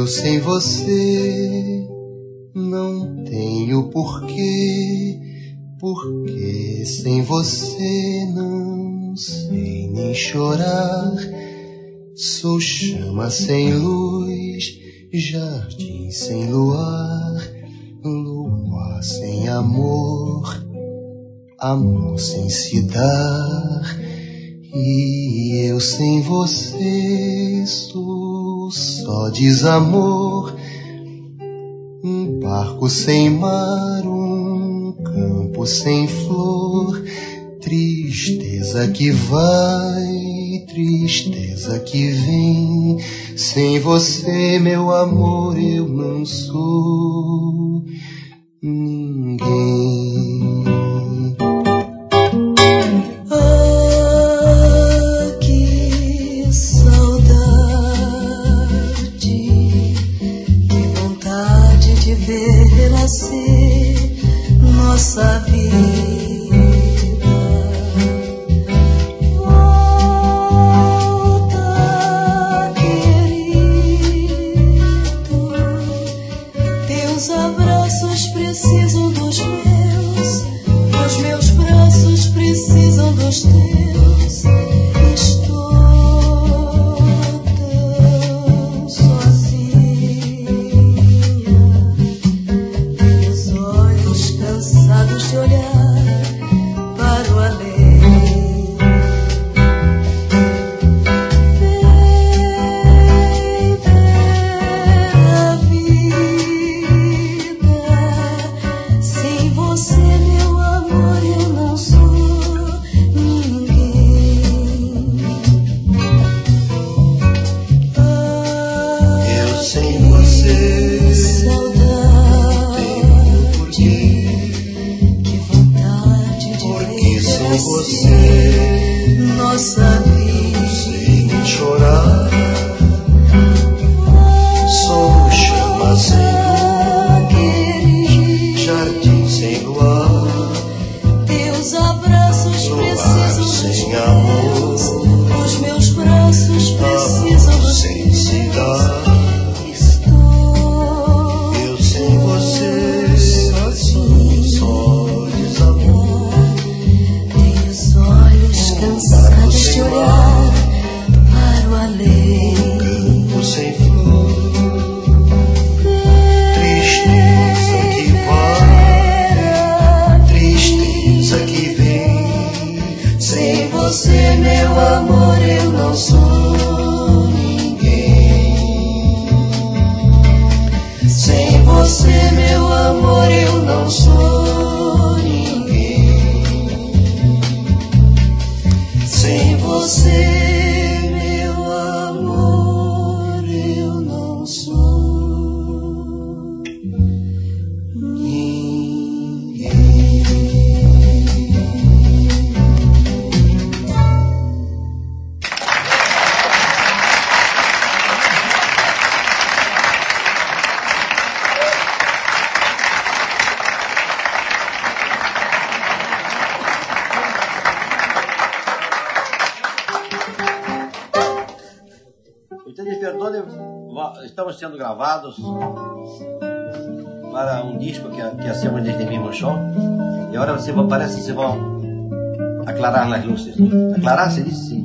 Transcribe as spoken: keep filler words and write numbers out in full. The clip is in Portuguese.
eu sem você não tenho porquê, porque sem você não sei nem chorar. Sou chama sem luz, jardim sem luar, lua sem amor, amor sem se dar. E eu sem você sou só desamor, um barco sem mar, um campo sem flor, tristeza que vai, tristeza que vem. Sem você, meu amor, eu não sou ninguém. Ah, que saudade, que vontade de ver renascer nossa vida. Precisam dos meus, os meus braços precisam dos teus. Estou tão sozinha, meus olhos cansados de olhar para o além. Vem ver a vida. Sem você, meu amor, eu não sou ninguém. Ah, Eu sem você, saudade, que vontade de porque ver sem assim você nossa vida. sei nem chorar. Sou chama sem luz, jardim sem luar, Teus abraços precisam dos sem meus, amor, os meus braços precisam amor dos sem se dar. Estou Eu sem você sozinho, só desamor, tenho os olhos cansados de olhar para o além. campo sem flor, tristeza que vai, tristeza que vem. Sem você, meu amor, eu não sou ninguém. Sem você, meu amor, eu não sou ninguém. Sem você, meu amor, eu não sou ninguém. Ustedes perdonem, estamos sendo gravados para um disco que, que hacemos neste mesmo show. E agora você, parece que se vão aclarar as luzes. Aclarar, se diz sim.